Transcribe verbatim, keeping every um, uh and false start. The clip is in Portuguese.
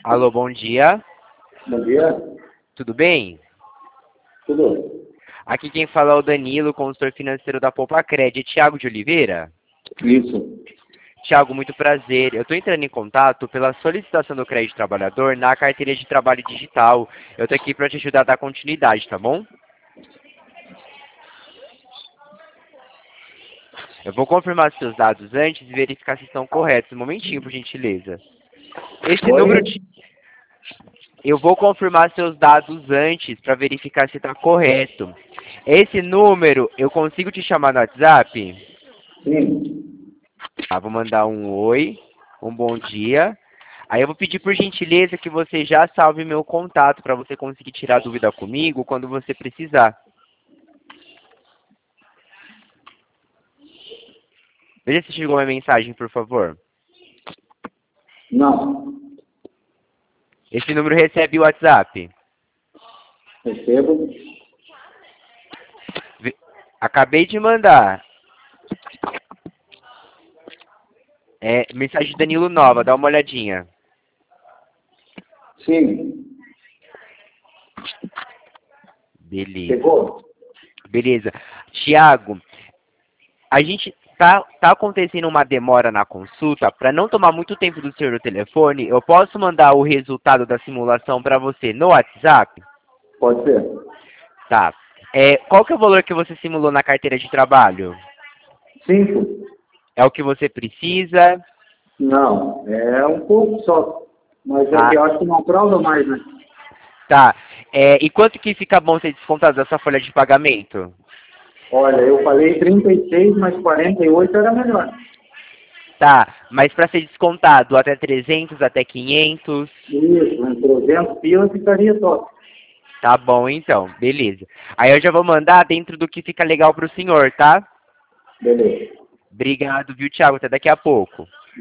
Alô, bom dia. Bom dia. Tudo bem? Tudo? Aqui quem fala é o Danilo, consultor financeiro da Poupacred. É Thiago de Oliveira? Isso. Thiago, muito prazer. Eu estou entrando em contato pela solicitação do crédito trabalhador na carteira de trabalho digital. Eu estou aqui para te ajudar a dar continuidade, tá bom? Eu vou confirmar seus dados antes e verificar se estão corretos. Um momentinho, por gentileza. Esse Oi? número de... Eu vou confirmar seus dados antes para verificar se está correto. Esse número, eu consigo te chamar no WhatsApp? Sim. Tá, vou mandar um oi, um bom dia. Aí eu vou pedir por gentileza que você já salve meu contato para você conseguir tirar dúvida comigo quando você precisar. Veja se chegou minha mensagem, por favor. Não. Esse número recebe o WhatsApp. Recebo. Ve- Acabei de mandar. É, mensagem de Danilo Nova, dá uma olhadinha. Sim. Beleza. Chegou? Beleza. Tiago, a gente tá, tá acontecendo uma demora na consulta. Para não tomar muito tempo do senhor no telefone, eu posso mandar o resultado da simulação para você no WhatsApp? Pode ser. Tá. É, qual que é o valor que você simulou na carteira de trabalho? Cinco? É o que você precisa? Não. É um pouco só. Mas é Ah, que eu acho que não prova mais, né? tá. É, e quanto que fica bom ser descontado dessa folha de pagamento? Olha, eu falei trinta e seis, mas quarenta e oito era melhor. Tá, mas para ser descontado até trezentos, até quinhentos? Isso, em trezentos pila ficaria top. Tá bom, então. Beleza. Aí eu já vou mandar dentro do que fica legal pro senhor, tá? Beleza. Obrigado, viu, Thiago? Até daqui a pouco.